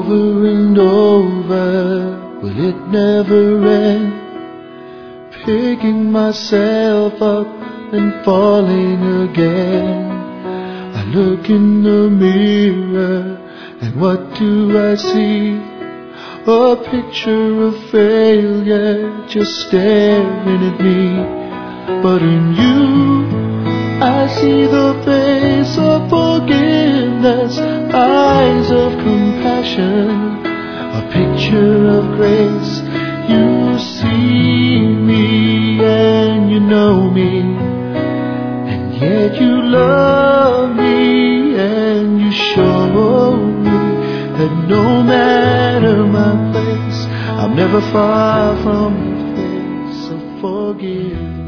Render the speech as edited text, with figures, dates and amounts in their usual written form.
over and over, will it never end? Picking myself up and falling again. I look in the mirror and what do I see? A picture of failure just staring at me. But in you I see the face of forgiveness, eyes of compassion, a picture of grace. You see me and you know me, and yet you love me and you show me that no matter my place, I'm never far from the face of forgiveness.